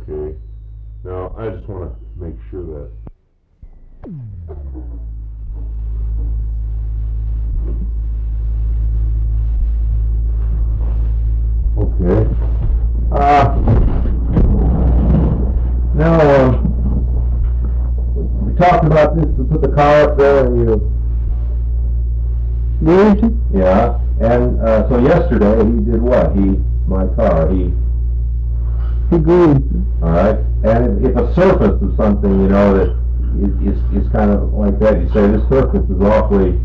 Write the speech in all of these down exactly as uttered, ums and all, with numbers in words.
Okay. Now, I just want to make sure that. Okay. Uh, now, uh, we talked about this, to put the car up there and you... Yes? Yeah, and uh, so yesterday he did what? He, my car, he... He greased. All right, and if, if a surface of something, you know, that is, is, is kind of like that, you say this surface is awfully...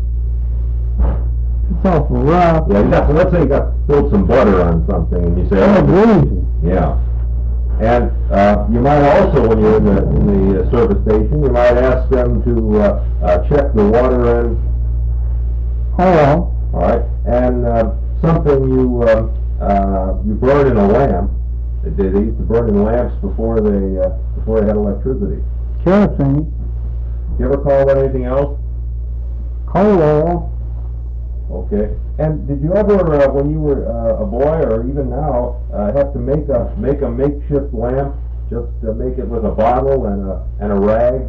It's awful rough. Yeah, you got, so let's say you got spilled some butter on something, and you say, Oh, oh, greasy. yeah. And uh, you might also, when you're in the, in the uh, service station, you might ask them to uh, uh, check the water in. Oh, All right, and uh, something you uh, uh, you burn in a lamp. They, they used to burn in lamps before they uh, before they had electricity. kerosene, Do you ever call that anything else? coal oil. Okay. And did you ever, uh, when you were uh, a boy, or even now, uh, have to make a make a makeshift lamp? Just uh, make it with a bottle and a and a rag.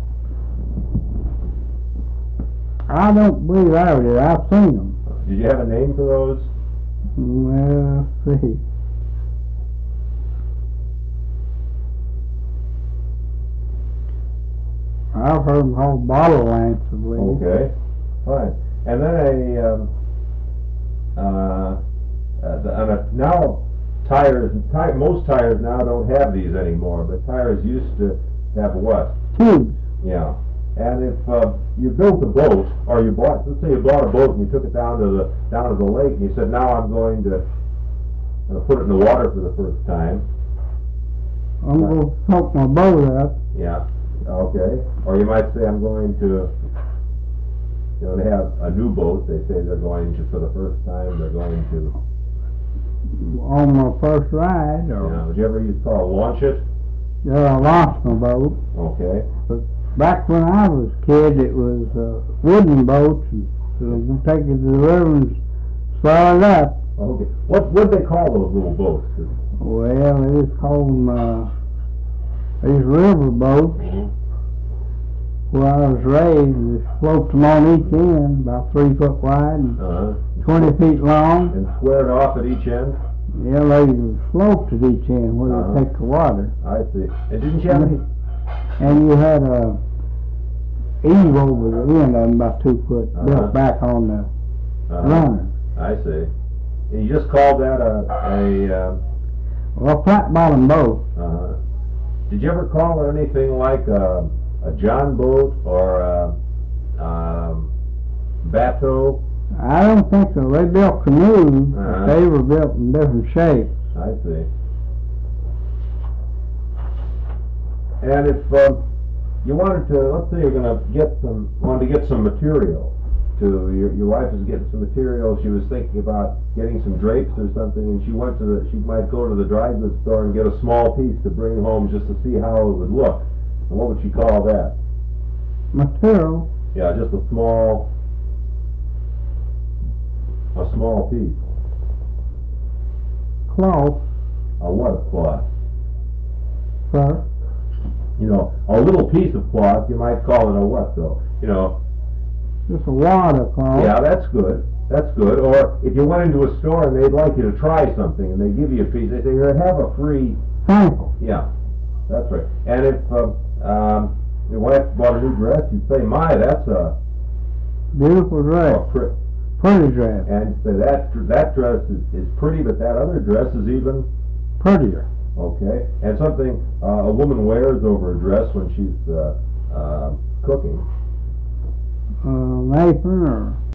I don't believe I did. I've seen them. Did you have a name for those? Well, let's see. I've heard them called bottle lamps, I believe. Okay. Fine. And then a um, uh, uh, the, and a, now tires. Tire, most tires now don't have these anymore, but tires used to have what? Tubes. Yeah. And if uh, you built a boat, or you bought, let's say you bought a boat and you took it down to the down to the lake, and you said, now I'm going to uh, put it in the water for the first time. I'm going to soak my boat up. Yeah. Okay. Or you might say, I'm going to, you know, they have a new boat. They say they're going to, for the first time, they're going to. On my first ride, You or know, did you ever use call launch it? yeah, I launched my boat. Okay. Back when I was a kid, it was uh, wooden boats, and so we take it to the river and swell it up. Okay. What what do they call those little boats? Well, they just call them uh, these river boats. Mm-hmm. Where I was raised, they sloped them on each end, about three foot wide and Uh-huh. twenty feet long. And squared off at each end? Yeah, they were sloped at each end where Uh-huh. they take the water. I see. And didn't you have any? And you had a eave over the end of them, about two foot, Uh-huh. built back on the Uh-huh. runner. I see. And you just called that a, a um, Well, flat bottom boat. uh, did you ever call it anything like a, a John boat or a um, bateau? I don't think so. They built canoes, Uh-huh. but they were built in different shapes. I see. And if um, you wanted to, let's say you're going to get some, wanted to get some material, to your your wife is getting some material. She was thinking about getting some drapes or something, and she went to the, she might go to the dry goods store and get a small piece to bring home just to see how it would look. And what would she call that? Material, Yeah, just a small, a small piece. cloth, A what of cloth? sir. You know, a little piece of cloth. You might call it a what though? You know. Just a wad of cloth. Yeah, that's good. That's good. Or if you went into a store and they'd like you to try something and they give you a piece, they say, here, have a free. Sample. Yeah, that's right. And if uh, um, your wife bought a new dress, you'd say, my, that's a, Beautiful dress. a pre-. Pretty dress. And you'd say, that, that dress is, is pretty, but that other dress is even. Prettier. Okay. And something uh, a woman wears over a dress when she's uh, uh, cooking. Uh, apron or